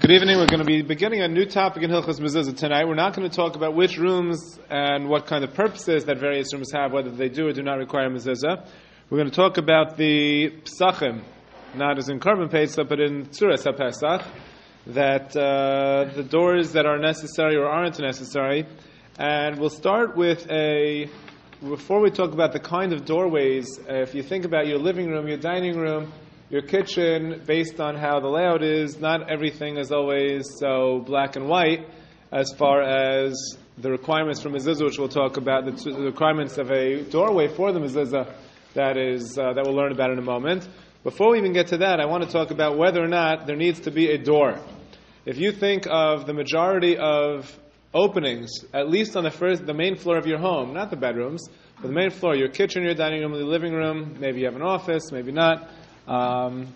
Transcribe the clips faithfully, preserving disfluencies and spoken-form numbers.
Good evening. We're going to be beginning a new topic in Hilchos Mezuzah tonight. We're not going to talk about which rooms and what kind of purposes that various rooms have, whether they do or do not require Mezuzah. We're going to talk about the Pesachim, not as in Korban Pesach, but in Tzuras HaPesach, that uh, the doors that are necessary or aren't necessary. And we'll start with a, before we talk about the kind of doorways, uh, if you think about your living room, your dining room, your kitchen, based on how the layout is, not everything is always so black and white as far as the requirements for mezuzah, which we'll talk about, the, t- the requirements of a doorway for the mezuzah that is uh, that we'll learn about in a moment. Before we even get to that, I want to talk about whether or not there needs to be a door. If you think of the majority of openings, at least on the first, the main floor of your home, not the bedrooms, but the main floor, your kitchen, your dining room, your living room, maybe you have an office, maybe not. Um,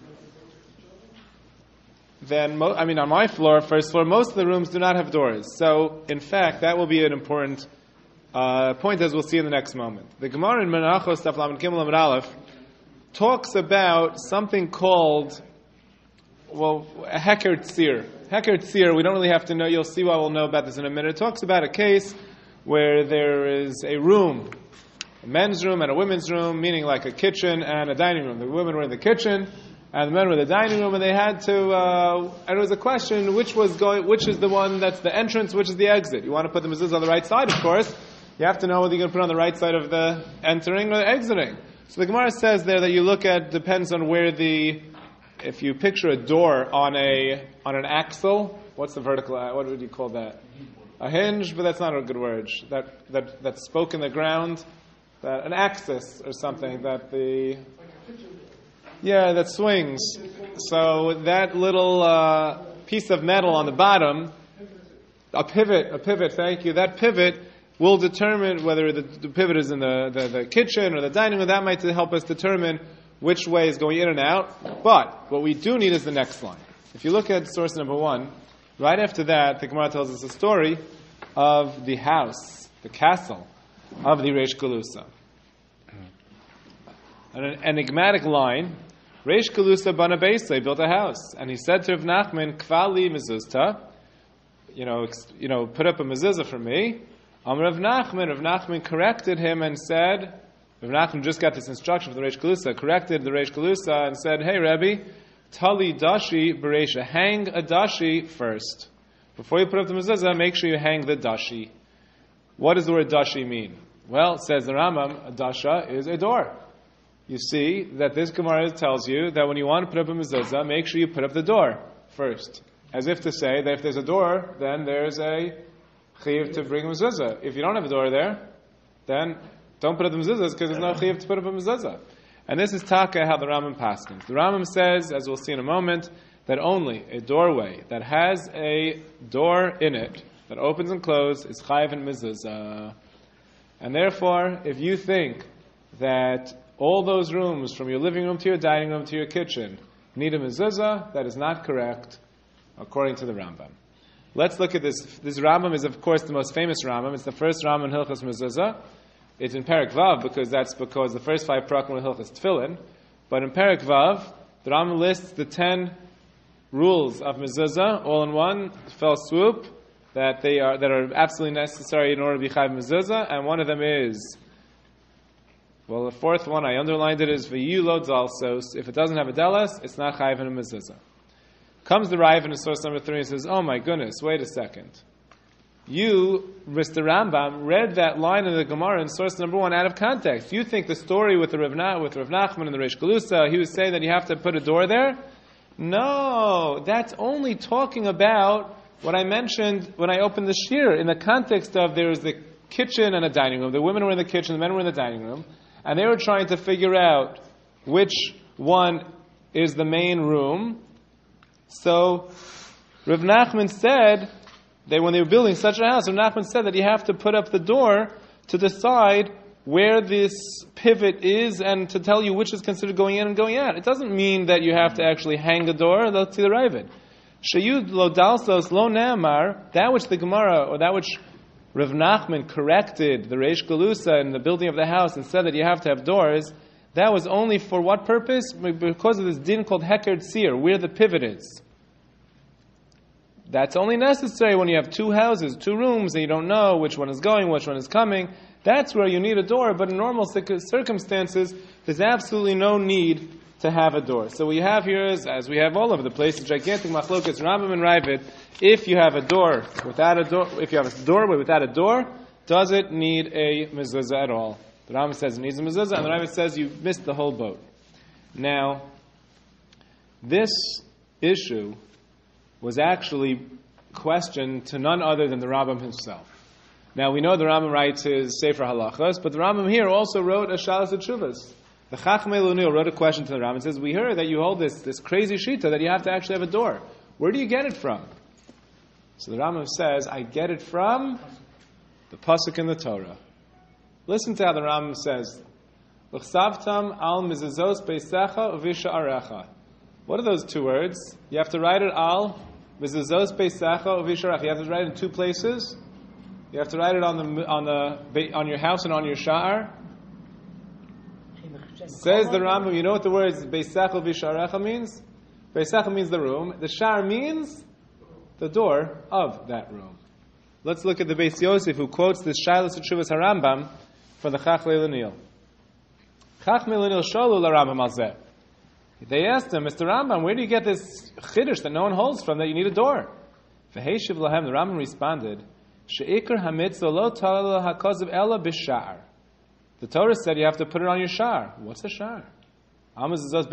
then, mo- I mean, on my floor, first floor, most of the rooms do not have doors. So, in fact, that will be an important uh, point, as we'll see in the next moment. The Gemara in Menachos Daf Lamed Gimel Amud Aleph talks about something called, well, a Heker Tzir. Heker Tzir, we don't really have to know. You'll see what we'll know about this in a minute. It talks about a case where there is a room, a men's room and a women's room, meaning like a kitchen and a dining room. The women were in the kitchen, and the men were in the dining room, and they had to. Uh, and it was a question: which was going, which is the one that's the entrance, which is the exit? You want to put the mezuzah on the right side, of course. You have to know whether you're going to put it on the right side of the entering or the exiting. So the Gemara says there that you look at depends on where the. If you picture a door on a on an axle, what's the vertical? What would you call that? A hinge, but that's not a good word. That that that spoke in the ground. That an axis or something that the yeah that swings. So that little uh, piece of metal on the bottom, a pivot, a pivot. Thank you. That pivot will determine whether the, the pivot is in the, the, the kitchen or the dining room. That might help us determine which way is going in and out. But what we do need is the next line. If you look at source number one, right after that, the Gemara tells us a story of the house, the castle of the Reish Galusa. An enigmatic line, Reish Galusa bana beisle, built a house, and he said to Rav Nachman, Kvali mezuzta, you know, you know, put up a mezuzah for me. Um, Rav Nachman, Rav Nachman corrected him and said, Rav Nachman just got this instruction from the Reish Galusa, corrected the Reish Galusa and said, hey Rebbe, tali dashi bereisha, hang a dashi first. Before you put up the mezuzah, make sure you hang the dashi. What does the word dashi mean? Well, says the Rambam, a dasha is a door. You see that this Gemara tells you that when you want to put up a mezuzah, make sure you put up the door first. As if to say that if there's a door, then there's a chiyuv to bring a mezuzah. If you don't have a door there, then don't put up the mezuzahs because there's no chiyuv to put up a mezuzah. And this is taka how the Rambam paskins. The Rambam says, as we'll see in a moment, that only a doorway that has a door in it that opens and closes is chayiv and mezuzah. And therefore, if you think that all those rooms, from your living room to your dining room to your kitchen, need a mezuzah, that is not correct, according to the Rambam. Let's look at this. This Rambam is, of course, the most famous Rambam. It's the first Rambam in Hilchos Mezuzah. It's in Perek Vav, because that's because the first five prakim in Hilchos Tefillin. But in Perek Vav, the Rambam lists the ten rules of mezuzah, all in one fell swoop, that they are that are absolutely necessary in order to be chayiv mezuzah, and one of them is, well, the fourth one I underlined it is v'yu lo dzalsos. If it doesn't have a delas, it's not chayiv in a mezuzah. Comes the Raiv in source number three and says, "Oh my goodness, wait a second. You, Mister Rambam, read that line in the Gemara in source number one out of context. You think the story with the Rav, Na, with Rav Nachman and the Reish Galusa, he was saying that you have to put a door there? No, that's only talking about what I mentioned when I opened the shir, in the context of there was the kitchen and a dining room. The women were in the kitchen, the men were in the dining room, and they were trying to figure out which one is the main room. So Rav Nachman said that when they were building such a house, Rav Nachman said that you have to put up the door to decide where this pivot is and to tell you which is considered going in and going out. It doesn't mean that you have to actually hang a door. Let's see the Ravid. Sheyud lo dalsos lo ne'amar, that which the Gemara, or that which Rav Nachman corrected the Reish Galusa in the building of the house and said that you have to have doors, that was only for what purpose? Because of this din called Heker Tzir, where the pivot is. that's only necessary when you have two houses, two rooms, and you don't know which one is going, which one is coming. That's where you need a door, but in normal circumstances, there's absolutely no need to have a door. So what you have here is, as we have all over the place, a gigantic machlokas, Rambam and Ravid. If you have a door without a door, if you have a doorway without a door, does it need a mezuzah at all? The Rambam says it needs a mezuzah, and the Ravid says you've missed the whole boat. Now, this issue was actually questioned to none other than the Rambam himself. Now, we know the Rambam writes his Sefer Halachas, but the Rambam here also wrote a Shalas Tshuvas. The Chachmei Lunil wrote a question to the Rambam and says, we heard that you hold this, this crazy shita that you have to actually have a door. Where do you get it from? So the Rambam says, I get it from the Pasuk in the Torah. Listen to how the Rambam says, L'chsavtam al mizazos beisecha uvisha arecha. What are those two words? You have to write it al mizazos beisecha uvisha arecha. You have to write it in two places. You have to write it on the on the on your house and on your sha'ar. Says the Rambam, you know what the words Beisach Visharecha means? Beisach means the room. The Shar means the door of that room. Let's look at the Beis Yosef who quotes this Shailas Tshuvas HaRambam from the Chachmei Lunil. Chachmei Lunil Sholu LaRambam Alzeh. They asked him, Mister Rambam, where do you get this chiddush that no one holds from, that you need a door? V'heishiv lahem, the Rambam responded, She'ikr hamitzvah lo talal hakazav ela b'shar. The Torah said you have to put it on your shar. What's a shar? You have to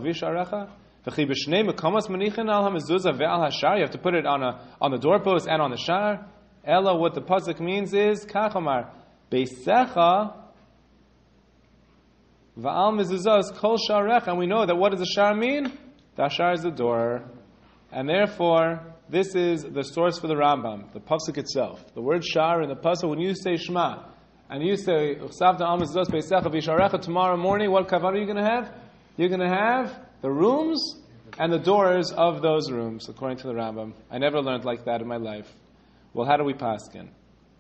put it on a on the doorpost and on the shar. Ella, what the pasuk means is kachamar beisecha va'al mezuzos kol sharecha. And we know that what does the shar mean? The shar is the door, and therefore this is the source for the Rambam, the pasuk itself. The word shar in the pasuk. When you say Shema, and you say, tomorrow morning, what kavanah are you going to have? You're going to have the rooms and the doors of those rooms, according to the Rambam. I never learned like that in my life. Well, how do we paskin?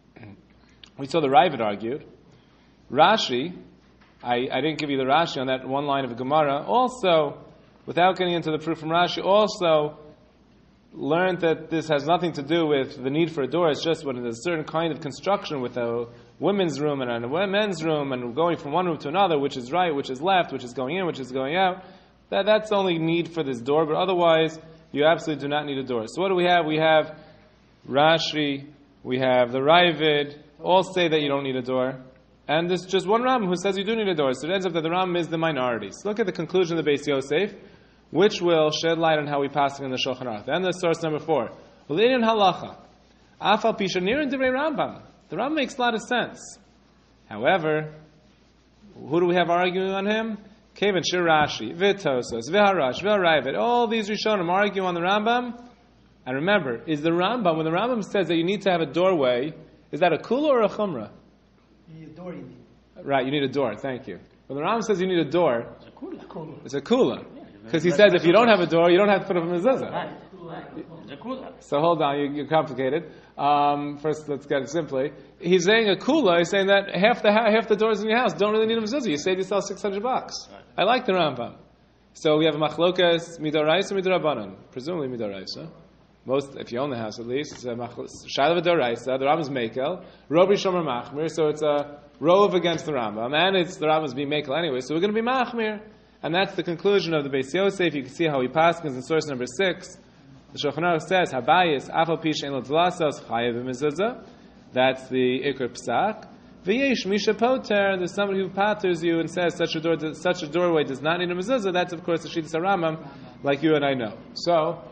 We saw the Ravid argued. Rashi, I, I didn't give you the Rashi on that one line of the Gemara, also, without getting into the proof from Rashi, also learned that this has nothing to do with the need for a door. It's just when there's a certain kind of construction with a women's room and a men's room and going from one room to another, which is right, which is left, which is going in, which is going out. That that's the only need for this door, but otherwise you absolutely do not need a door. So what do we have? We have Rashi, we have the Ravid, all say that you don't need a door. And there's just one Rambam who says you do need a door. So it ends up that the Rambam is the minority. So look at the conclusion of the Beis Yosef, which will shed light on how we pass it in the Shulchan Aruch. Then the source number four. L'inyan halacha. Afal pisha nir and divrei Rambam. The Rambam makes a lot of sense. However, who do we have arguing on him? Kevin Shir Rashi, V'Tosos, V'Harash, V'Haravid. All these Rishonim argue on the Rambam. And remember, is the Rambam, when the Rambam says that you need to have a doorway, is that a kula or a chumrah? You need a door, you need. Right, you need a door, thank you. When the Rambam says you need a door, It's a kula. it's a kula. Because he says if you don't have a door, you don't have to put up a mezuzah. Right. It's a kula. So hold on, you, you're complicated. Um, first, let's get it simply. He's saying a kula. He's saying that half the half the doors in your house don't really need a mezuzah. You save yourself six hundred bucks. Right. I like the Rambam. So we have a machlokas midoraisa midorabanan, presumably midoraisa. Most, if you own the house at least, it's a shayla v'doraisa. The Rambam's mekel, robi shomer machmir. So it's a rove against the Rambam, and it's the Rambam's being mekel anyway. So we're going to be machmir. And that's the conclusion of the Beis Yosef. You can see how he paskins in source number six. The Shulchan Aruch says, Habayis, afal pish ein lo tlasos, chayev b'mezuzah. That's the Iker Psak. V'yesh misha poter, there's somebody who patters you and says such a door, such a doorway does not need a mezuzah. That's of course the Shittas HaRambam, like you and I know. So,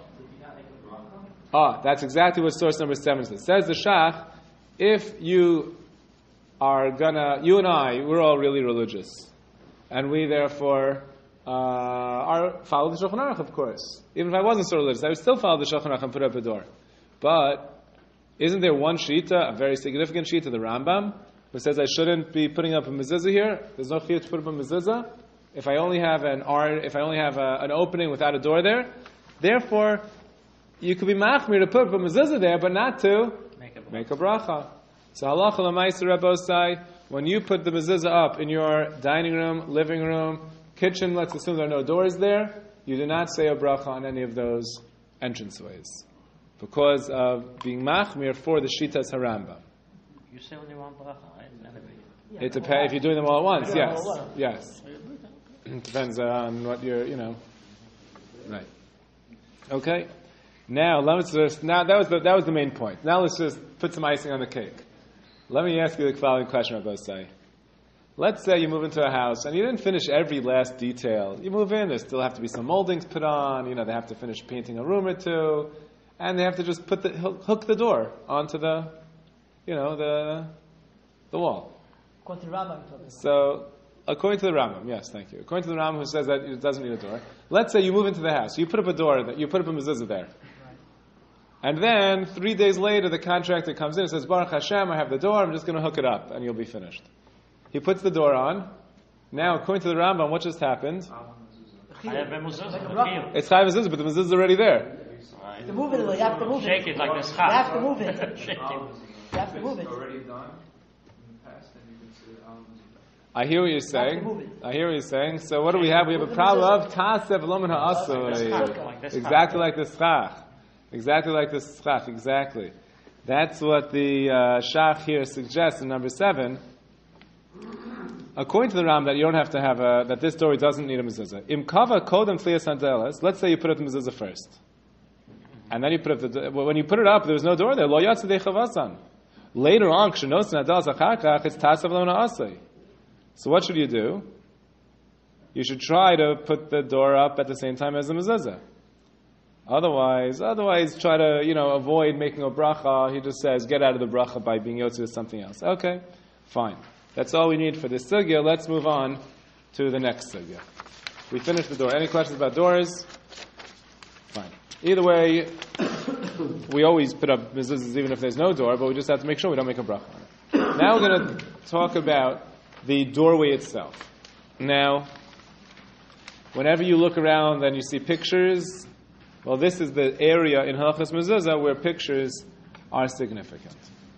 ah, that's exactly what source number seven says. Says the Shach, if you are gonna, you and I, we're all really religious. And we therefore uh, are follow the Shulchan Aruch, of course. Even if I wasn't so religious, I would still follow the Shulchan Aruch and put up a door. But isn't there one shita, a very significant shita, the Rambam, who says I shouldn't be putting up a mezuzah here? There's no chiyuv to put up a mezuzah. If I only have an art, if I only have a, an opening without a door there, therefore you could be machmir to put up a mezuzah there, but not to Make a, make a bracha. So halacha l'maisa Rabbosai, when you put the mezuzah up in your dining room, living room, kitchen, let's assume there are no doors there, you do not say a bracha on any of those entranceways. because of being machmir for the shitas harambam. You say only one bracha. I never. It depends if you're doing them all at once. Yes, yes. It depends on what you're, you know. Right. Okay. Now let's just now that was the that was the main point. Now let's just put some icing on the cake. Let me ask you the following question, Rabbi Say. Let's say you move into a house and you didn't finish every last detail. You move in, there still have to be some moldings put on. You know, they have to finish painting a room or two, and they have to just put the hook the door onto the, you know, the the wall. According to Rambam, so, according to the Rambam, yes, thank you. According to the Rambam, who says that it doesn't need a door. Let's say you move into the house, you put up a door, that you put up a mezuzah there, right. And then three days later, the contractor comes in and says, "Baruch Hashem, I have the door. I'm just going to hook it up, and you'll be finished." He puts the door on. Now, according to the Rambam, what just happened? I have a mezuzah. Like It's Chayav Mezuzah, but the mezuzah is already there. to move it, you have to move it. Shake it like this. You have to move it. Shake it. You have to move it. Already done in the past, then you can say al mezuzah. I hear what you're saying. I hear what you're saying. So what do we have? We have a problem of Tasev Loman Ha'asoi. Exactly like the Schach. Exactly like the Schach. Exactly. That's what the uh, Shach here suggests in number seven. According to the Ram, that you don't have to have a, that this story doesn't need a mezuzah. Im kava kodem tlias handeles. Let's say you put up the mezuzah first, and then you put up the. When you put it up, there was no door there. Lo yatzedei chavasan. Later on, kshenos nadas achakach, it's tasav lo naasei. So what should you do? You should try to put the door up at the same time as the mezuzah. Otherwise, otherwise, try to you know avoid making a bracha. He just says get out of the bracha by being yotze with something else. Okay, fine. That's all we need for this sugya. Let's move on to the next sugya. We finished the door. Any questions about doors? Fine. Either way, we always put up mezuzahs even if there's no door, but we just have to make sure we don't make a bracha on it. Now we're going to talk about the doorway itself. Now, whenever you look around and you see pictures, well, this is the area in Halachas Mezuzah where pictures are significant.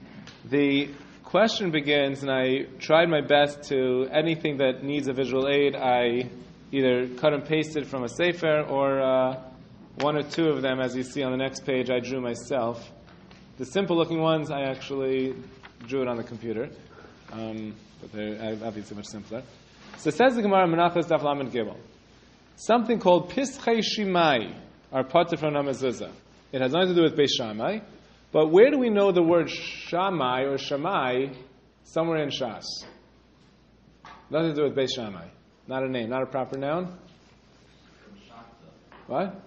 The question begins, and I tried my best to, anything that needs a visual aid, I either cut and pasted from a sefer, or uh, one or two of them, as you see on the next page, I drew myself. The simple-looking ones, I actually drew it on the computer, um, but they're obviously much simpler. So it says the Gemara, Menachos Daf Lamed Gimel, something called Pischei Shimai, are part from Mezuzah. It has nothing to do with Beis Shammai. But where do we know the word Shammai or Shammai somewhere in Shas? Nothing to do with Beis Shammai. Not a name, not a proper noun. What?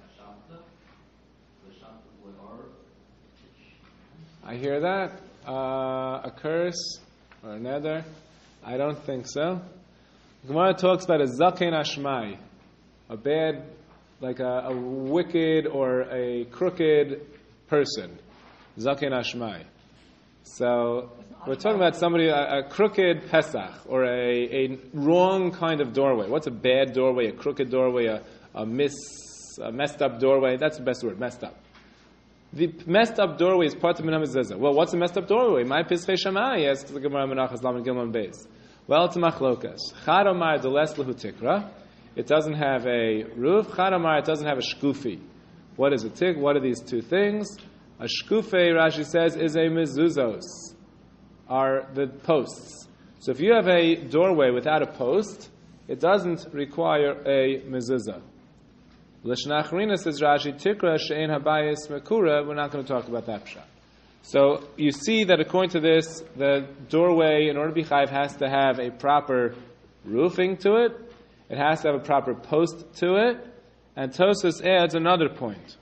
I hear that. Uh, a curse or a nether. I don't think so. Gemara talks about a Zaken Ashmai, a bad, like a, a wicked or a crooked person. Zaken Ashmai. So we're talking about somebody, a, a crooked Pesach, or a, a wrong kind of doorway. What's a bad doorway? A crooked doorway? A, a, miss, a messed up doorway? That's the best word, messed up. The messed up doorway is part of Minam Mezuzah. Well, what's a messed up doorway? My Pischei Shammai, asks the Gemara Menachos Lamed Gimel Beis. Well, it's a machlokas. Chad Omar Doles Lehu Tikra. It doesn't have a roof. Chad Omar, it doesn't have a shkufi. What is a tik? What are these two things? A shkufei, Rashi says, is a mezuzos, are the posts. So if you have a doorway without a post, it doesn't require a mezuzah. L'shnachrina says Rashi, tikra she'en habayis mekura, we're not going to talk about that pshat. So you see that according to this, the doorway, in order to be chayiv, has to have a proper roofing to it, it has to have a proper post to it, and Tosfos adds another point.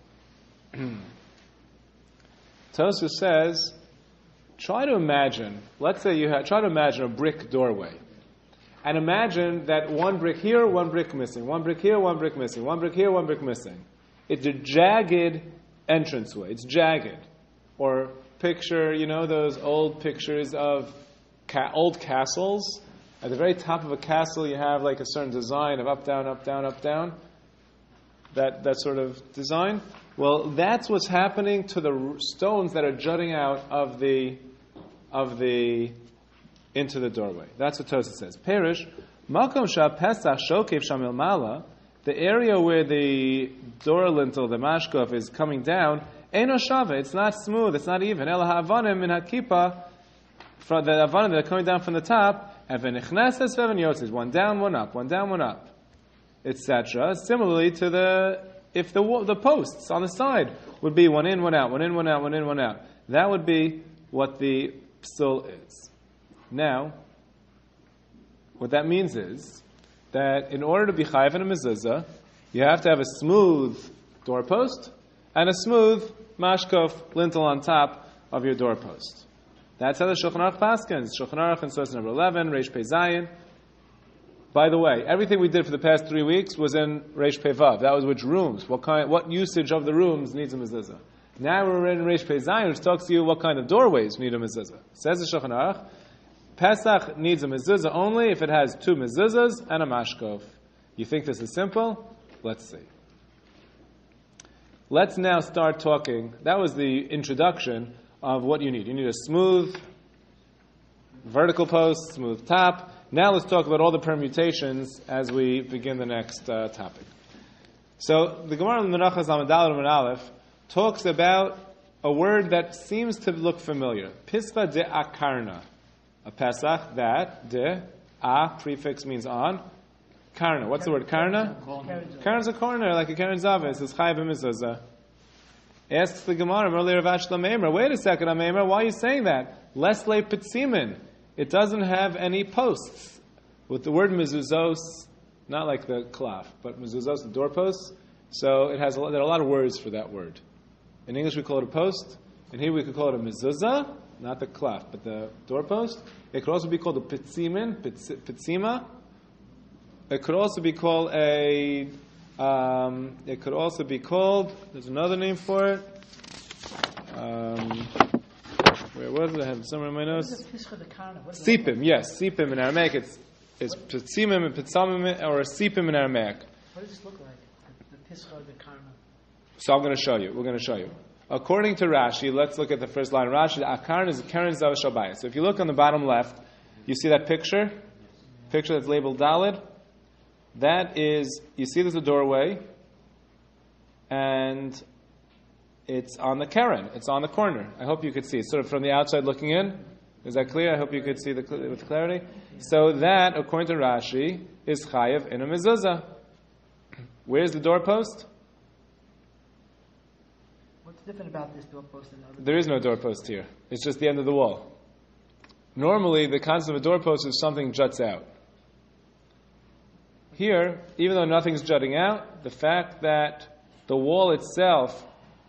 Tosfos says, try to imagine, let's say you have, try to imagine a brick doorway. And imagine that one brick here, one brick missing, one brick here, one brick missing, one brick here, one brick missing. It's a jagged entranceway. It's jagged. Or picture, you know, those old pictures of ca- old castles. At the very top of a castle, you have like a certain design of up, down, up, down, up, down. That that sort of design. Well, that's what's happening to the stones that are jutting out of the of the into the doorway. That's what Tosfos says. Perish, Makom Shah Pesach Shokev Shamil Mala, the area where the door lintel, the mashkov, is coming down, Eino shava, it's not smooth, it's not even. Ela ha'avanim min hakipa, from the avanim that are coming down from the top, and v'nichneses v'v'nyotzes, one down, one up, one down, one up, et cetera. Similarly to the, if the the posts on the side would be one in, one out, one in, one out, one in, one out. That would be what the psul is. Now, what that means is that in order to be chayav in a mezuzah, you have to have a smooth doorpost and a smooth mashkof lintel on top of your doorpost. That's how the Shulchan Aruch paskins. Shulchan Aruch in source number eleven, Reish Pei Zayin. By the way, everything we did for the past three weeks was in Reish Pei Vav. That was which rooms, what kind, what usage of the rooms needs a mezuzah. Now we're in Reish Pei Zayin, which talks to you what kind of doorways need a mezuzah. Says the Shulchan Aruch, Pesach needs a mezuzah only if it has two mezuzahs and a mashkof. You think this is simple? Let's see. Let's now start talking. That was the introduction of what you need. You need a smooth vertical post, smooth top. Now let's talk about all the permutations as we begin the next uh, topic. So the Gemara in Menachos Lamed Daled Amud Aleph talks about a word that seems to look familiar. Pisva de akarna. A Pesach, that, de, a, prefix means on. Karna. What's the word karna? Karna's a corner, like a Karen Zavis. It's chayav b'mezuzah. Asks the Gemara, earlier Rav Ashla Meimer, wait a second, Meimer, why are you saying that? Lesle Petzimin. It doesn't have any posts. With the word mezuzos, not like the klaf, but mezuzos, the doorposts. So it has a lot, there are a lot of words for that word. In English we call it a post. In here we could call it a mezuzah, not the klaf, but the doorpost. It could also be called a petzimin, petzima. It could also be called a, um, it could also be called, there's another name for it. Um, where was it? I have it somewhere in my notes. Sipim, yes, sipim in Aramaic. It's, it's petzimim and petzamim, or a sipim in Aramaic. What does this look like? The Pischa of the Karna. So I'm going to show you. We're going to show you. According to Rashi, let's look at the first line. Rashi, the Akarn is a Karen Zav Shabbai. So if you look on the bottom left, you see that picture? Picture that's labeled Daled. That is, you see there's a doorway, and it's on the Karen. It's on the corner. I hope you could see. It's sort of from the outside looking in. Is that clear? I hope you could see the, with clarity. So that, according to Rashi, is chayav in a mezuzah. Where's the doorpost? What's different about this doorpost than other? There is no doorpost here. It's just the end of the wall. Normally, the concept of a doorpost is something juts out. Here, even though nothing's jutting out, the fact that the wall itself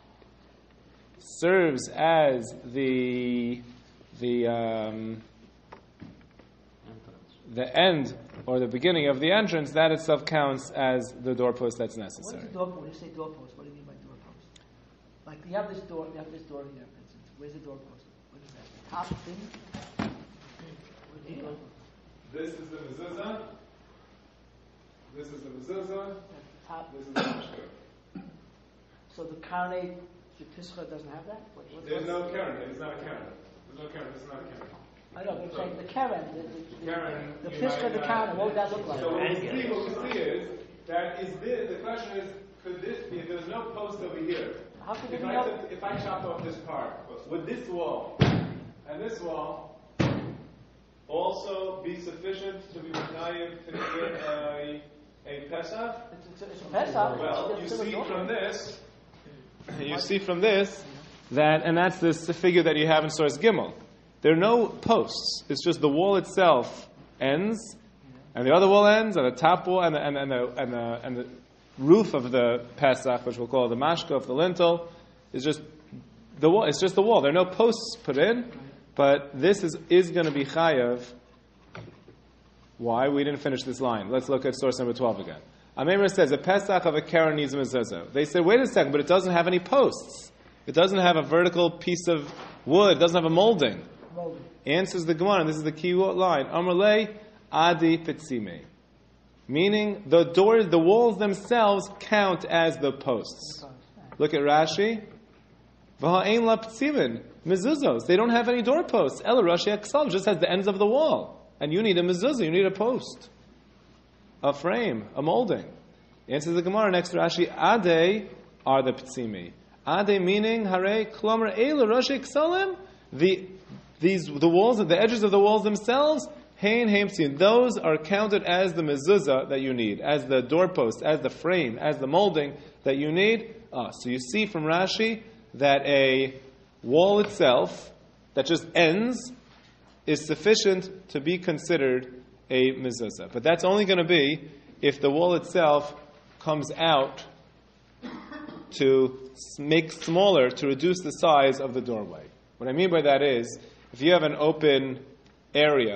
serves as the the um, the end or the beginning of the entrance, that itself counts as the doorpost that's necessary. What is the doorpost? When you say doorpost, what do you mean by doorpost? Like you have this door, you have this door here, for instance. Where's the doorpost? What is that? The top thing? Where's the doorpost? This is the mezuzah. This is the mezuzah. Top. This is the mashkof. So the Karne, the Pischa doesn't have that? What, what, There's no Karen. It's not a Karen. There's no Karen. This is not a Karen. I know, but I'm saying the Karen, the, the, Karen, the, the you Pischa, might the not- Karne, what would that look like? So what we see, what we see is that is this. The question is, could this be? If there's no post over here, How could if it I know? took, if I chopped off this part, would this wall and this wall also be sufficient to be Mekayim to create a a Pesach? It's, it's, it's a Pesach. Well, it's, you it's see a from this, you see from this that, and that's this figure that you have in Source Gimel. There are no posts. It's just the wall itself ends, and the other wall ends, and the top wall, and the, and, and the and the and the roof of the Pesach, which we'll call the mashkof, the lintel, is just the wall. It's just the wall. There are no posts put in, but this is is going to be chayav. Why? We didn't finish this line. Let's look at source number twelve again. Amemra says a Pesach of a Karen needs a mezuzah. They said, wait a second, but it doesn't have any posts. It doesn't have a vertical piece of wood. It doesn't have a molding. molding. Answers the Gemara, and this is the key line. Amrle adi pitzime. Meaning the doors, the walls themselves count as the posts. Look at Rashi. V'ha'ein la ptzimin. Mezuzos. They don't have any doorposts. Ela Rashi Aksav just has the ends of the wall. And you need a mezuzah, you need a post. A frame, a molding. Answers the Gemara next to Rashi. Ade are the ptzimi. Ade meaning hare klomer elu roshei ksalim. The these the walls, the edges of the walls themselves, hein heimtzin. Those are counted as the mezuzah that you need, as the doorpost, as the frame, as the molding that you need. Ah, so you see from Rashi that a wall itself that just ends is sufficient to be considered a mezuzah. But that's only going to be if the wall itself comes out to make smaller, to reduce the size of the doorway. What I mean by that is, if you have an open area,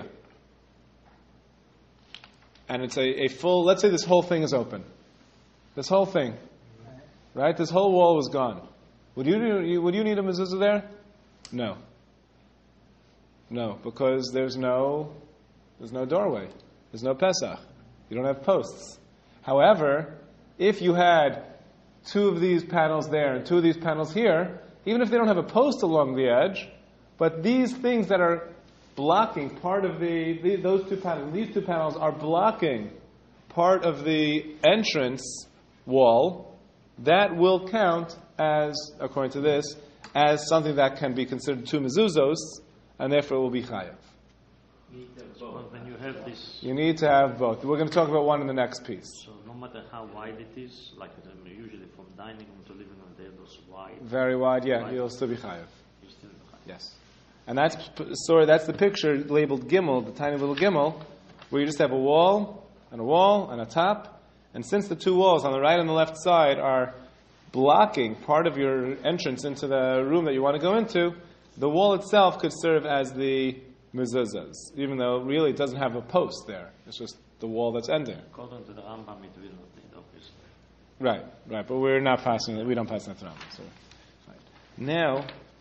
and it's a, a full, let's say this whole thing is open. This whole thing, right? This whole wall was gone. Would you, would you need a mezuzah there? No. No, because there's no, there's no doorway. There's no Pesach. You don't have posts. However, if you had two of these panels there and two of these panels here, even if they don't have a post along the edge, but these things that are blocking part of the, the those two panels, these two panels are blocking part of the entrance wall, that will count as, according to this, as something that can be considered two mezuzos, and therefore it will be chayav. So when you have this, You need to have both. We're going to talk about one in the next piece. so no matter how wide it is, like um, usually from dining room to living room, they're those wide. Very wide, yeah, Wide. you'll still be chayav. You still have Yes. And that's sorry, that's the picture labeled Gimel, the tiny little Gimel, where you just have a wall and a wall and a top. And since the two walls on the right and the left side are blocking part of your entrance into the room that you want to go into, the wall itself could serve as the mezuzahs, even though really it doesn't have a post there. It's just the wall that's ending. According to the Rambam, it will not need, obviously. Right, right, but we're not passing it. We don't pass that around. So, fine. Now,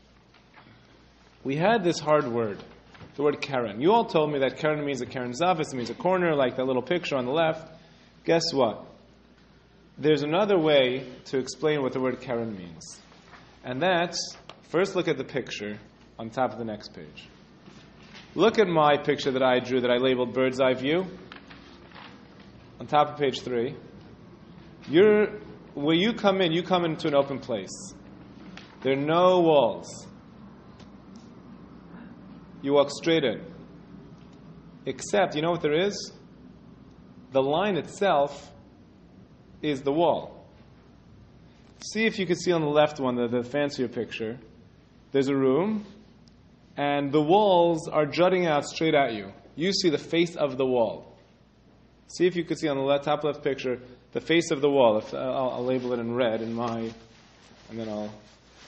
we had this hard word, the word Karen. You all told me that Karen means a Karen Zavis, it means a corner, like that little picture on the left. Guess what? There's another way to explain what the word Karen means. And that's, first look at the picture on top of the next page. Look at my picture that I drew, that I labeled bird's eye view. On top of page three. You're, where you come in, you come into an open place. There are no walls. You walk straight in. Except, you know what there is? The line itself is the wall. See if you can see on the left one, the, the fancier picture. There's a room, and the walls are jutting out straight at you. You see the face of the wall. See if you can see on the left, top left picture, the face of the wall. If, uh, I'll, I'll label it in red in my, and then I'll...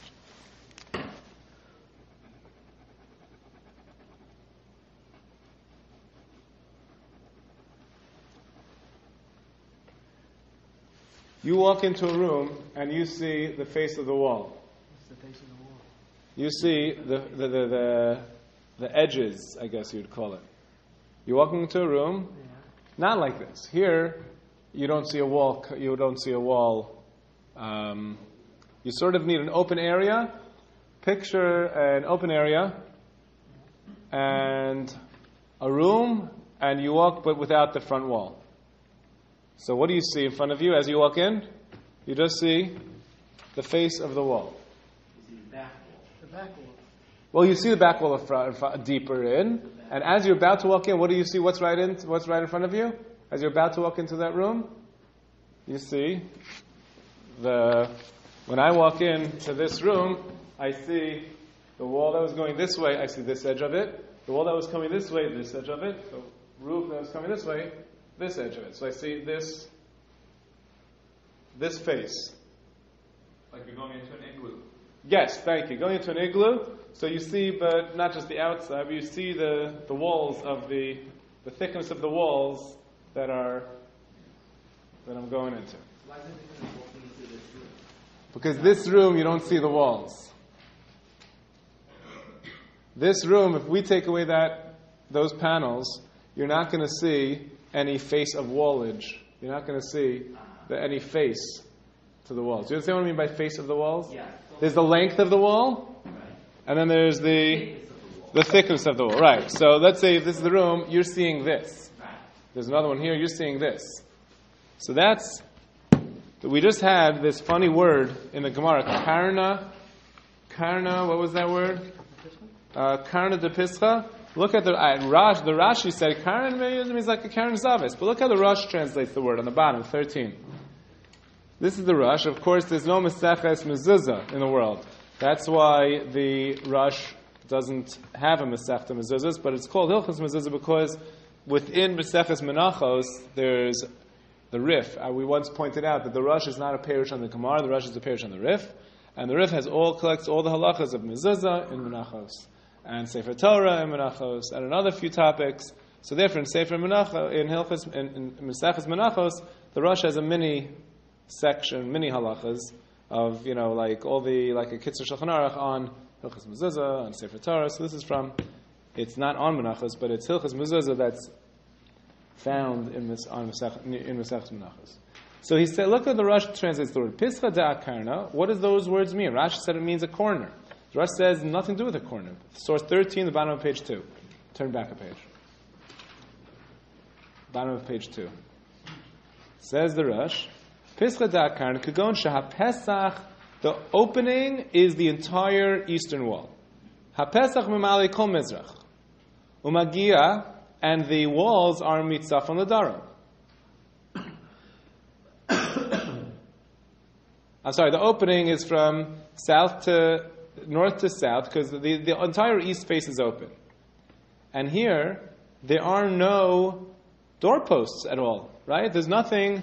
You walk into a room and you see the face of the wall. What's the face of the wall? You see the the, the, the, the edges, I guess you'd call it. You're walking into a room, Yeah. not like this. Here, you don't see a wall. You don't see a wall. Um, you sort of need an open area. Picture an open area and a room, and you walk, but without the front wall. So what do you see in front of you as you walk in? You just see the face of the wall. The back wall. Well, you see the back wall of front, front, deeper in, and as you're about to walk in, what do you see? What's right in? What's right in front of you? As you're about to walk into that room, you see the. When I walk into this room, I see the wall that was going this way. I see this edge of it. The wall that was coming this way, this edge of it. The roof that was coming this way, this edge of it. So I see this. This face. Like you're going into an igloo. Yes, thank you. Going into an igloo, so you see, but not just the outside, but you see the, the walls of the the thickness of the walls that are that I'm going into. Why is it going to walk into this room? Because this room, you don't see the walls. This room, if we take away that those panels, you're not going to see any face of wallage. You're not going to see the, any face to the walls. Do you understand what I mean by face of the walls? Yeah. There's the length of the wall, and then there's the the thickness of the wall. Right. So let's say if this is the room, you're seeing this. There's another one here, you're seeing this. So that's We just had this funny word in the Gemara, karna, karna, what was that word? Uh, karna de pischa. Look at the uh, Rash, the Rashi said karna means like a karna zavis, but look how the Rash translates the word on the bottom, thirteen. This is the Rash. Of course, there's no Maseches Mezuzah in the world. That's why the Rash doesn't have a Masechta Mezuzahs, but it's called Hilchos Mezuzah because within Maseches Menachos, there's the Rif. Uh, we once pointed out that the Rosh is not a parish on the Gemara, the Rosh is a parish on the Rif, and the Rif has all collects all the halachas of Mezuzah in Menachos, and Sefer Torah in Menachos, and another few topics. So therefore, in Sefer Menachos, in Hilchos, in, in Maseches Menachos, the Rosh has a mini section, mini halachas of, you know, like all the, like a Kitzur Shulchan Aruch on Hilchos Mezuzah, on Sefer Torah. So this is from, it's not on Menachos, but it's Hilchos Mezuzah that's found in this on Masech, in Maseches Menachos. So he said, look at the Rashi translates the word Pischa da'akarna. What does those words mean? Rashi said it means a corner. The Rashi says nothing to do with a corner. Source thirteen, the bottom of page two. Turn back a page. Bottom of page two. Says the Rash, Pischa da'akarna kagon shahapesach. The opening is the entire eastern wall. Hapesach memali kol mizrach. Umagia. And the walls are mitzaf on the daram. I'm sorry, the opening is from south to north to south because the, the entire east face is open. And here, there are no doorposts at all, right? There's nothing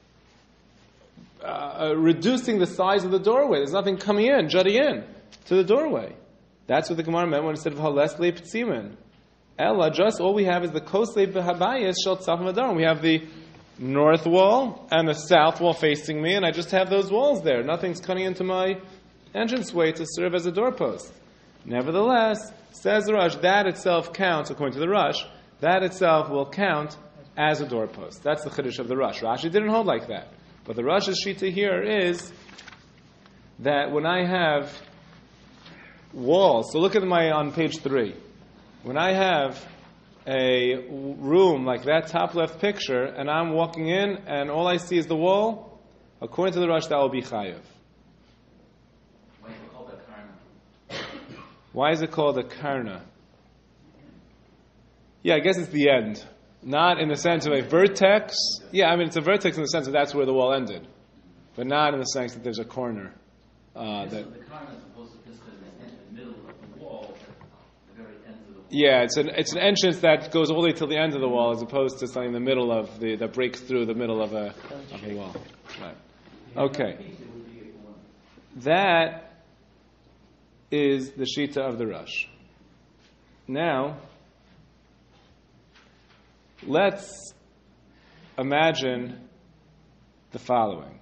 uh, reducing the size of the doorway. There's nothing coming in, jutting in to the doorway. That's what the Gemara meant when it said, V'hales le'ptzimen. Ella, just all we have is the Kosei B'Habayis Shel Tzaf Madarim. We have the north wall and the south wall facing me, and I just have those walls there. Nothing's cutting into my entranceway to serve as a doorpost. Nevertheless, says the Rush, that itself counts, according to the Rush, that itself will count as a doorpost. That's the Chiddush of the Rush. Rashi didn't hold like that. But the Rush's shita here is that when I have walls, so look at my on page three. When I have a room like that top left picture, and I'm walking in, and all I see is the wall, according to the Rush, that will be chayav. Why is it called a karna? Why is it called a karna? Yeah, I guess it's the end. Not in the sense of a vertex. Yeah, I mean, it's a vertex in the sense that that's where the wall ended. But not in the sense that there's a corner. Uh, yeah, that, so the karna is supposed to just in the middle of the wall, at the very end of the wall. Yeah, it's an it's an entrance that goes all the way till the end of the wall, as opposed to something in the middle of the that breaks through the middle of a of a wall. Right. Okay. That is the shita of the Rush. Now, let's imagine the following.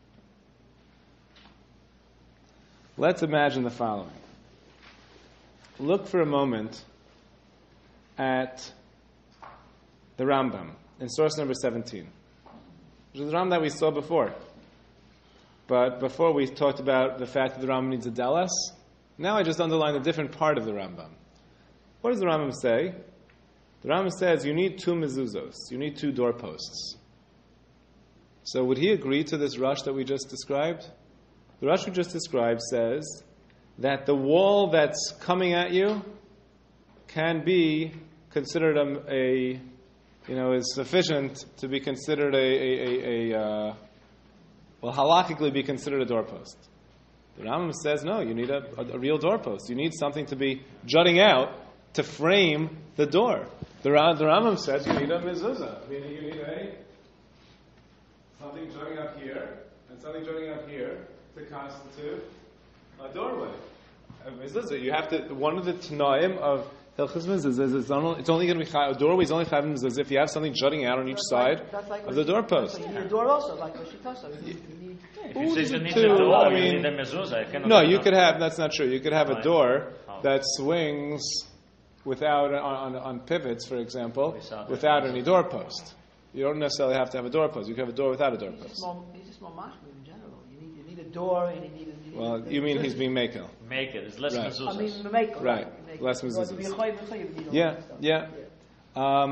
Let's imagine the following. Look for a moment at the Rambam in source number seventeen, which is the Rambam that we saw before. But before we talked about the fact that the Rambam needs a delas, now I just underline a different part of the Rambam. What does the Rambam say? The Rambam says you need two mezuzos, you need two doorposts. So would he agree to this rush that we just described? The rush we just described says that the wall that's coming at you can be considered a, a you know, is sufficient to be considered a, a, a, a uh, will halakhically be considered a doorpost. The Rambam says no, you need a, a, a real doorpost. You need something to be jutting out to frame the door. The, the Rambam says you need a mezuzah, meaning you need a something jutting out here and something jutting out here to constitute a doorway. A mezuzah. You have to. One of the tanaim of Hilchos Mezuzah is it's only, it's only going to be a doorway is only chayv mezuzah if you have something jutting out on each That's side like, like of the doorpost. So you need a door also, like Rosh You need, you need If you say you need Two, a door, I you mean- need a mezuzah. You cannot No, do you that. could have. That's not true. You could have a Right. door Oh. that swings without on, on, on pivots, for example, Without- without any doorpost. You don't necessarily have to have a doorpost. You can have a door without a He's doorpost. just more, he's just more mashma in general. You need, you need a door and you need a... You need Well, a, you mean he's being makel. Make it. It's less Right. mezuzahs. I mean, make Right. you make Less it. mezuzahs. To be a chayiv, a chayiv, you need all Yeah, that stuff. yeah. Um,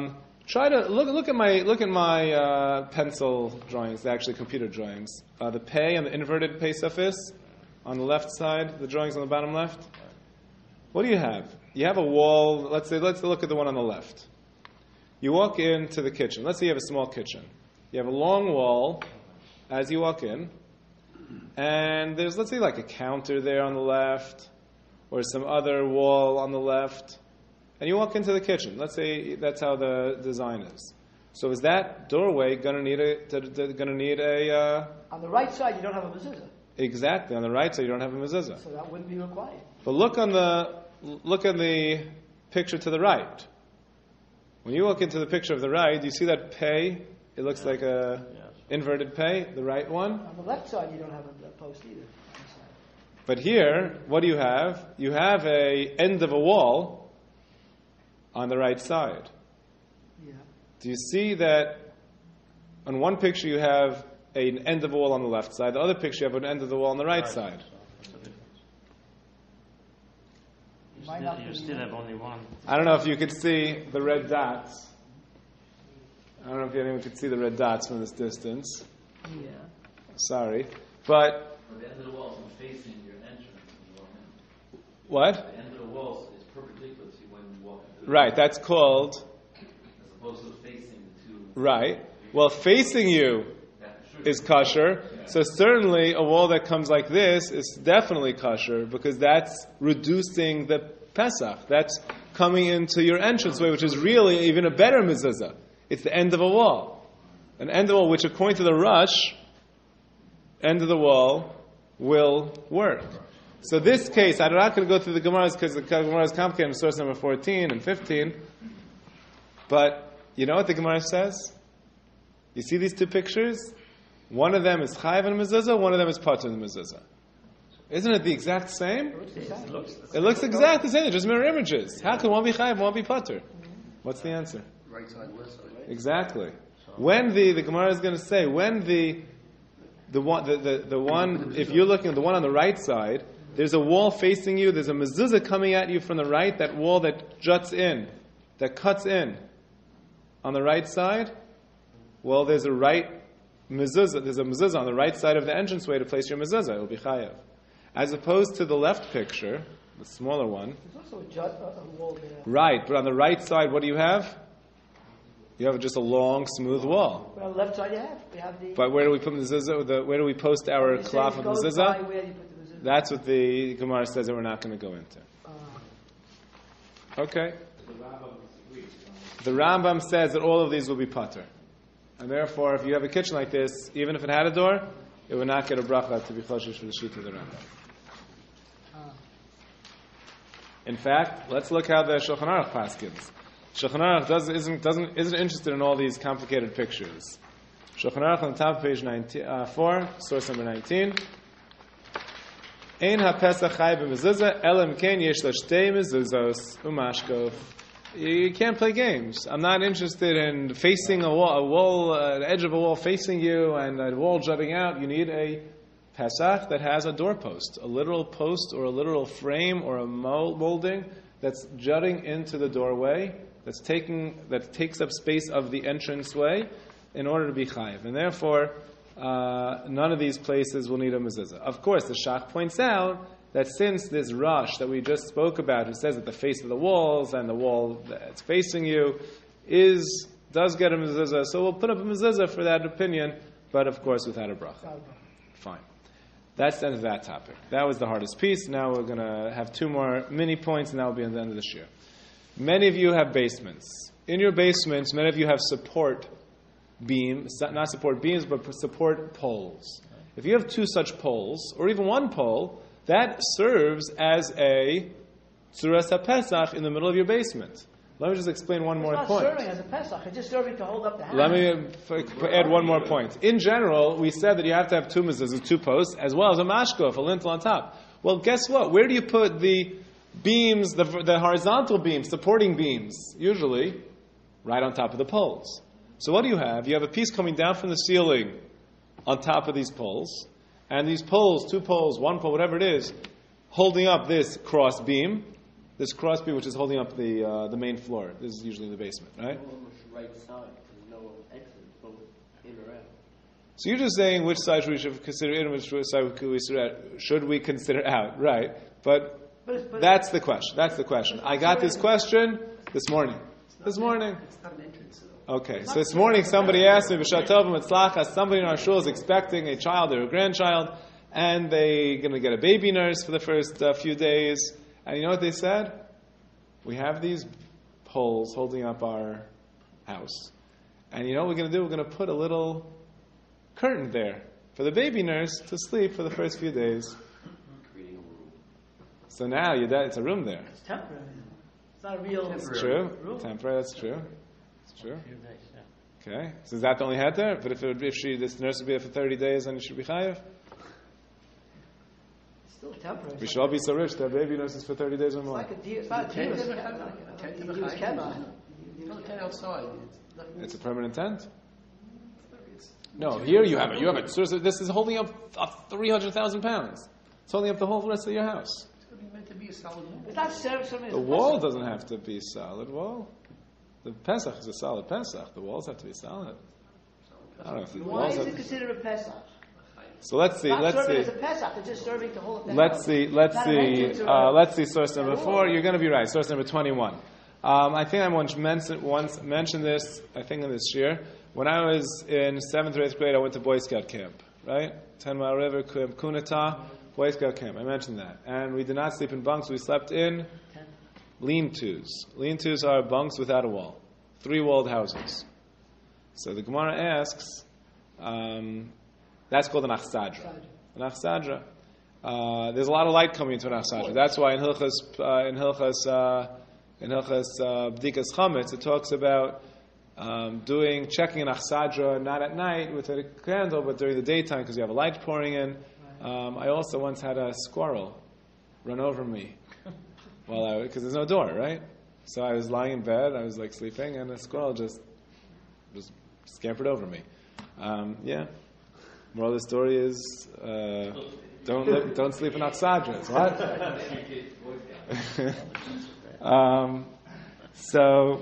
Try to look. Look at my look at my uh, pencil drawings. Actually, computer drawings. Uh, the pei and the inverted pei suffix on the left side. The drawings on the bottom left. What do you have? You have a wall. Let's say. Let's look at the one on the left. You walk into the kitchen. Let's say you have a small kitchen. You have a long wall as you walk in, and there's, let's say, like a counter there on the left, or some other wall on the left. And you walk into the kitchen. Let's say that's how the design is. So is that doorway going to need a going to need a? Uh, On the right side, you don't have a mezuzah, exactly. On the right side, you don't have a mezuzah. so that wouldn't be required. But look on the look at the picture to the right. When you look into the picture of the right, do you see that pei? It looks like a Yes. inverted pei, the right one. On the left side, you don't have a, a post either. On the side. But here, what do you have? You have a end of a wall on the right side. Yeah. Do you see that on one picture you have an end of a wall on the left side, the other picture you have an end of the wall on the right side? So what's the difference? You Might still, not you be- still have only one. I don't know if you could see the red dots. I don't know if anyone could see the red dots from this distance. Yeah. Sorry. But, But the end of the wall is facing your entrance when you walk in. what? The end of the wall is perpendicular to when you walk into the Right, that's called, as opposed to facing the two. right. Well, facing you Yeah, sure. is kosher. So certainly a wall that comes like this is definitely kosher because that's reducing the Pesach. That's coming into your entranceway, which is really even a better mezuzah. It's the end of a wall. An end of a wall, which according to the Rush, end of the wall will work. So this case, I'm not going to go through the Gemaras because the Gemara is complicated in source number fourteen and fifteen. But you know what the Gemara says? You see these two pictures? One of them is Chayav and Mezuzah, one of them is Patur and Mezuzah. Isn't it the exact same? It looks It looks exactly the same. They're just mirror images. How can one be Chayav and one be Patur? What's the answer? Right side, left side. Exactly. When the the Gemara is going to say when the the one the, the, the one if you're looking at the one on the right side, there's a wall facing you. There's a mezuzah coming at you from the right. That wall that juts in, that cuts in, on the right side. Well, there's a right mezuzah. There's a mezuzah on the right side of the entranceway to place your mezuzah. It will be chayav, as opposed to the left picture, the smaller one. There's also a, jut, a, a wall there. Right, but on the right side, what do you have? You have just a long, smooth wall. But on the left side, you have. We have the. But where do we put the mezuzah? The, where do we post our you say cloth it of goes by mezuzah? where you put the mezuzah. That's what the Gemara says that we're not going to go into. Uh, Okay. The Rambam says that all of these will be pater. And therefore, if you have a kitchen like this, even if it had a door, it would not get a bracha to be choshesh for the sheet of the Rambam. uh, In fact, let's look how the Shulchan Aruch paskins. Shulchan Aruch does, isn't, doesn't, isn't interested in all these complicated pictures. Shulchan Aruch on the top of page nineteen, uh, four, source number nineteen. Ein ha-pesach chai b'mezuzah, elam ken yesh la shtei mezuzos umashkov. You can't play games. I'm not interested in facing a wall, a wall, uh, the edge of a wall facing you, and a wall jutting out. You need a Pesach that has a doorpost, a literal post or a literal frame or a molding that's jutting into the doorway, that's taking that takes up space of the entranceway in order to be chayiv. And therefore, uh, none of these places will need a mezuzah. Of course, the Shach points out that since this rush that we just spoke about, who says that the face of the walls and the wall that's facing you is does get a mezuzah, so we'll put up a mezuzah for that opinion, but of course without a bracha. Fine. That's the end of that topic. That was the hardest piece. Now we're going to have two more mini points, and that will be at the end of this year. Many of you have basements. In your basements, many of you have support beams, not support beams, but support poles. If you have two such poles, or even one pole, that serves as a Tzuras HaPesach in the middle of your basement. Let me just explain one more it's not point. serving as a Pesach. It's just serving to hold up the house. Let me f- add one more point. In general, we said that you have to have two mezuzahs, two posts, as well as a mashkof, a lintel on top. Well, guess what? Where do you put the beams, the, the horizontal beams, supporting beams? Usually, right on top of the poles. So what do you have? You have a piece coming down from the ceiling on top of these poles, and these poles, two poles, one pole, whatever it is, holding up this cross beam. this crossbeam which is holding up the uh, the main floor. This is usually the basement, right? Right side, there's no exit, both in or out. So you're just saying which side we should consider in and which side should we consider out, right? But, But, but that's the question. That's the question. I got this question this morning. This morning. It's not an entrance, though. Okay, so this morning somebody asked me, B'shat Tov Mitzlacha, somebody in our shul is expecting a child or a grandchild, and they're going to get a baby nurse for the first uh, few days. And you know what they said? We have these poles holding up our house. And you know what we're going to do? We're going to put a little curtain there for the baby nurse to sleep for the first few days. Creating a room. So now you're dead. It's a room there. it's temporary. It's not a real. It's true. Room. Temporary, that's true. It's true. Few days, yeah. Okay. So is that the only head there? But if it would be, if she, this nurse would be there for thirty days, then you should be chayiv? It's still temporary. We should all be so rich to have baby nurses for thirty days or It's more. like a deer. It's not a deer. It's Tent. like a- Tent in you the use high. keva. No, tent outside. It's nothing. It's a permanent tent? It's No, here you have it. You have it. So this is holding up uh, three hundred thousand pounds. It's holding up the whole rest of your house. It's going to be meant to be a solid wall. It's not serving something. The wall doesn't have to be solid wall. The Pesach is a solid Pesach. The walls have to be solid. I don't know if the Why walls is have it considered a Pesach? So let's see, Not let's serving see. as a Pesach. It's just serving to hold up the Let's house. see, let's Not an see, entrance or uh, a- let's see source number four. You're going to be right. Source number twenty-one. Um, I think I once mentioned, once mentioned this, I think in this year. When I was in seventh or eighth grade, I went to Boy Scout camp, right? Ten Mile River, Camp Kunata, Boy Scout camp. I mentioned that. And we did not sleep in bunks. We slept in lean-tos. Lean-tos are bunks without a wall. Three-walled houses. So the Gemara asks, um, that's called an achsadra. An achsadra. Uh, there's a lot of light coming into an achsadra. That's why in Hilchas, uh, in Hilchas, uh, in Hilchas uh, Bdikas Chametz, it talks about um, doing checking an achsadra not at night with a candle, but during the daytime because you have a light pouring in. Um, I also once had a squirrel run over me while I because there's no door, right? So I was lying in bed, I was like sleeping, and a squirrel just just scampered over me. Um, yeah. Moral of the story is uh, don't live, don't sleep in achsadras. What? um, so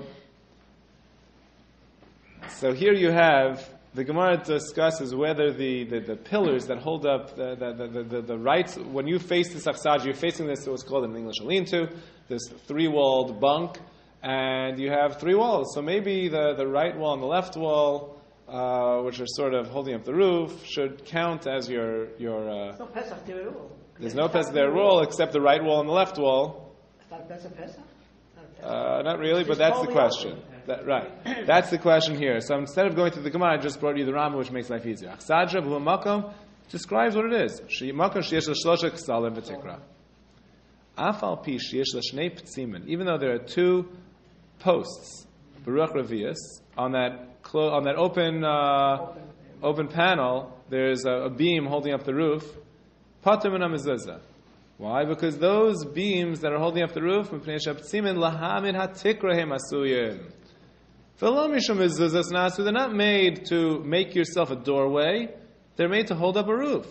so here you have the Gemara discusses whether the, the, the pillars that hold up the the, the, the, the rights when you face this achsadra, you're facing this what's called in English a lean-to, this three-walled bunk, and you have three walls. So maybe the, the right wall and the left wall, uh, which are sort of holding up the roof, should count as your your. Uh, There's no Pesach there at all. there's no Pesach there rule except the right wall and the left wall. It's not Pesach Pesach? Not a Pesach. Uh, not really, but Just that's the totally question. open. That, right, that's the question here. So instead of going through the Gemara, I just brought you the Rambam, which makes life easier. Achsadra b'hu makom describes what it is. She makom sheyesh l'shlosha ksalim v'tikra. Afal pi sheyesh l'shnei ptzimin. Even though there are two posts, Baruch Revius, on that clo- on that open uh, open panel, there's a, a beam holding up the roof. Pater min hamezuzah. Why? Because those beams that are holding up the roof, mipnei shaptzimin lahamin hatikra hem asuyim. They're not made to make yourself a doorway. They're made to hold up a roof.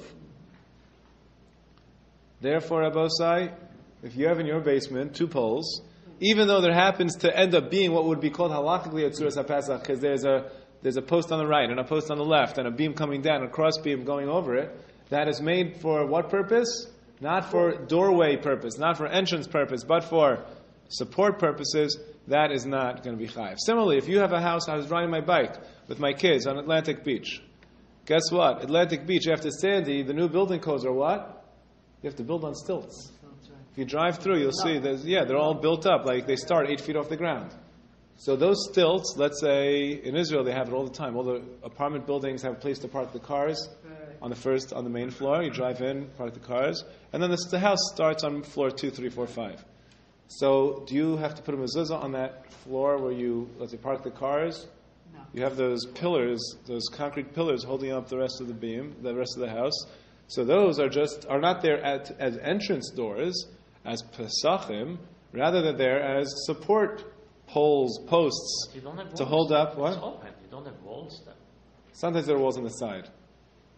Therefore, Abosai, if you have in your basement two poles, even though there happens to end up being what would be called halachically a tzuras HaPesach, because there's a there's a post on the right and a post on the left and a beam coming down, a cross beam going over it, that is made for what purpose? Not for doorway purpose, not for entrance purpose, but for support purposes. That is not going to be chayiv. Similarly, if you have a house, I was riding my bike with my kids on Atlantic Beach. Guess what? Atlantic Beach, after Sandy, the new building codes are what? You have to build on stilts. If you drive through, you'll see, there's, yeah, they're all built up, like they start eight feet off the ground. So those stilts, let's say, in Israel they have it all the time. All the apartment buildings have a place to park the cars on the first, on the main floor. You drive in, park the cars, and then the, the house starts on floor two, three, four, five. So, do you have to put a mezuzah on that floor where you, let's say, park the cars? No. You have those pillars, those concrete pillars holding up the rest of the beam, the rest of the house. So those are just, are not there at, as entrance doors, as pesachim, rather they're there as support poles, posts, You don't have to walls. hold up, It's what? open. You don't have walls then. Sometimes there are walls on the side.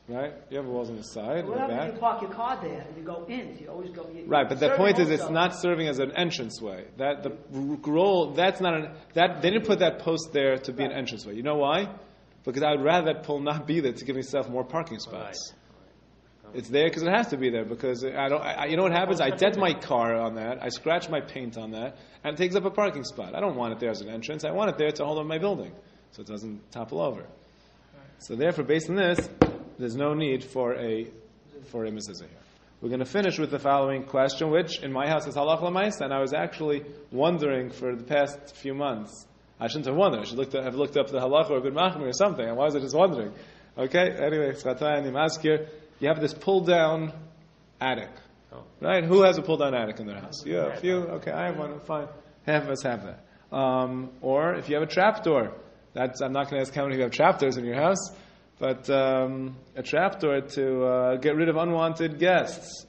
right? You have walls on the side, What and the happens if back. you park your car there and you go in? So you always go. You, Right, but the serving point is, it's also. not serving as an entranceway. That the role that's not an that they didn't put that post there to be an entranceway. You know why? Because I would rather that pole not be there to give myself more parking spots. It's there because it has to be there. Because I don't. I, you know what happens? I dent my car on that. I scratch my paint on that, and it takes up a parking spot. I don't want it there as an entrance. I want it there to hold up my building, so it doesn't topple over. So therefore, based on this, there's no need for a for a mezuzah here. We're going to finish with the following question, which in my house is halach l'maisa, and I was actually wondering for the past few months. I shouldn't have wondered. I should look to, have looked up the halacha or good machmir or something. And why was I just wondering? Okay. Anyway, you have this pull down attic, Oh. right? Who has a pull down attic in their house? You, a few. Okay, I have one. Fine. Half of us have that. Um, or if you have a trapdoor, that's I'm not going to ask how many of you have trapdoors in your house. But um, a trapdoor to uh, get rid of unwanted guests.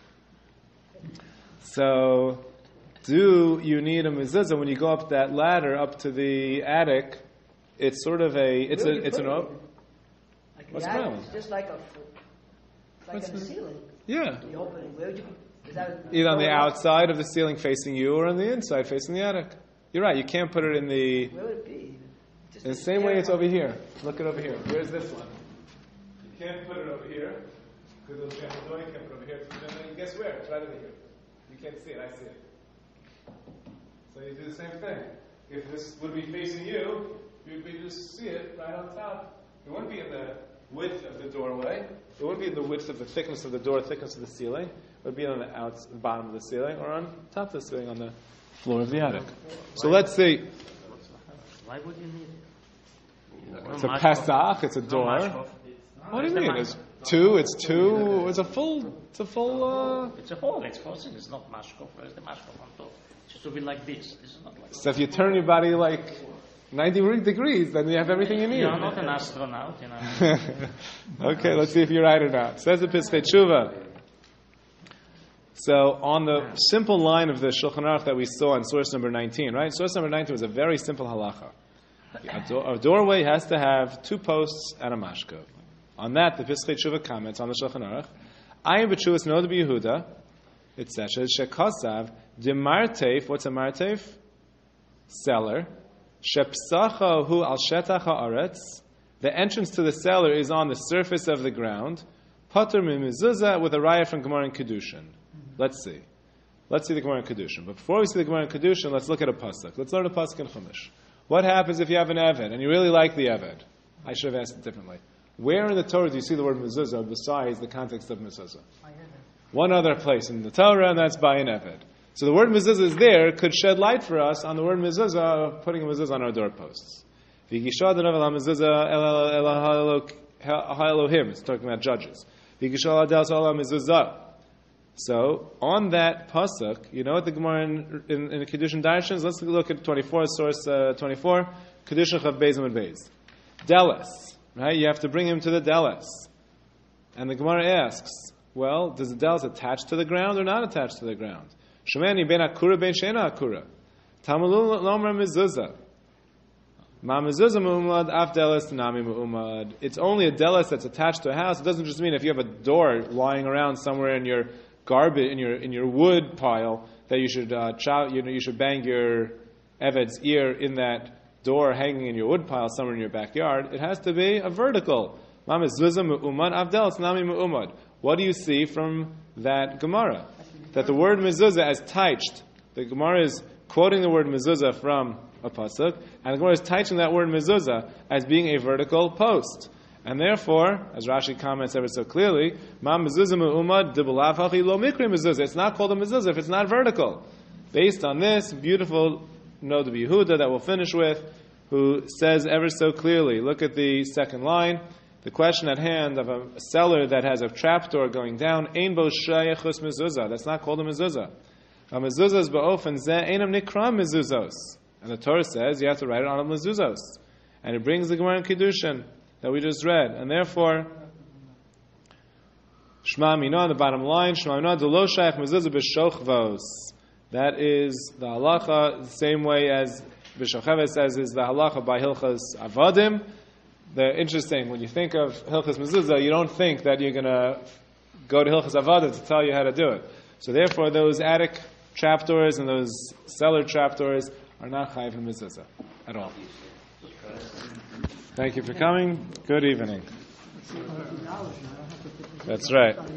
So, do you need a mezuzah when you go up that ladder up to the attic? It's sort of a it's Where a would you it's put an it? op- Like What's the the attic, problem? It's just like a, it's like What's on the the- ceiling. yeah, You open it. Where would you? Is that either on the going up? outside of the ceiling facing you or on the inside facing the attic. You're right. You can't put it in the Where would it be? Just in the a same way. stair It's on- over here. Look it over here. Where's this one? You can't put it over here because it'll change the door. You can't put it over here. And guess where? It's right over here. You can't see it. I see it. So you do the same thing. If this would be facing you, you'd be just see it right on top. It wouldn't be in the width of the doorway. It wouldn't be in the width of the thickness of the door, thickness of the ceiling. It would be on the outs, the bottom of the ceiling, or on top of the ceiling, on the floor of the attic. So let's see. Why would you need it? It's a Pesach. It's a door. What do you mean? It's two. It's two. It's a full. It's a full. Uh, It's a hole. It's frozen. It's not mashkov. Where's the mashkov on top? It should be like this. This is not like. so if you turn your body like ninety degrees, then you have everything you need. You're not an astronaut, you know. Okay, let's see if you're right or not. Says the Piskei Tshuva. So on the simple line of the Shulchan Aruch that we saw in source number nineteen, right? Source number nineteen was a very simple halacha. A, do- a doorway has to have two posts and a mashkov. On that, the Piskei Tshuva comments on the Shulchan Aruch. Ayin b'Tshuvas Noda b'Yehuda. It says shekasav demarteif. What's a marteif? Cellar. Shepsacha hu al shetach haaretz. The entrance to the cellar is on the surface of the ground. Pater mimizuzah with a raya from Gemara and Kedushin. Let's see. Let's see the Gemara and Kedushin. But before we see the Gemara and Kedushin, let's look at a pasuk. Let's learn a pasuk in Chumash. What happens if you have an Eved and you really like the Eved? I should have asked it differently. Where in the Torah do you see the word mezuzah besides the context of mezuzah? One other place in the Torah, and that's by an Eved. So the word mezuzah is there, could shed light for us on the word mezuzah of putting a mezuzah on our doorposts. It's talking about judges. So, on that pasuk, you know what the Gemara in, in, in the Kedushin Darshans? Let's look at twenty-four, source uh, twenty-four. Kedushin Chav Beis Amud Beis. Delis, right? You have to bring him to the Delis. And the Gemara asks, well, does the Delis attach to the ground or not attached to the ground? Shemani ben akura ben sheina akura. Tamalul lomer mezuzah. Ma mezuzah mu'umad af delis nami mu'umad. It's only a delis that's attached to a house. It doesn't just mean if you have a door lying around somewhere in your garbage in your in your wood pile that you should uh, chow, you know you should bang your eved's ear in that door hanging in your wood pile somewhere in your backyard. It has to be a vertical. Ma mezuzah mu'umad af delis nami mu'umad. What do you see from that Gemara? That the word mezuzah as taiched, the Gemara is quoting the word mezuzah from a pasuk, and the Gemara is taiched that word mezuzah as being a vertical post. And therefore, as Rashi comments ever so clearly, ma mezuzah me'umad dibulav hachi lo mikri mezuzah. It's not called a mezuzah if it's not vertical. Based on this beautiful Noda b'Yehuda that we'll finish with, who says ever so clearly, look at the second line, the question at hand of a cellar that has a trapdoor going down, ein bo shayachus mezuzah. That's not called a mezuzah. A mezuzah is ba'ofen zeh einam nikra mezuzos. And the Torah says you have to write it on a mezuzos. And it brings the Gemara in Kedushin that we just read. And therefore, Shema Mino on the bottom line, Shema Mino de lo shayach mezuzah b'shochvos. That is the halacha, the same way as b'shochvos says is the halacha by Hilchas Avadim. the interesting, when you think of Hilchas Mezuzah, you don't think that you're going to go to Hilchas Avodah to tell you how to do it. So therefore, those attic trapdoors and those cellar trapdoors are not chayiv in Mezuzah at all. Thank you for coming. Good evening. That's right.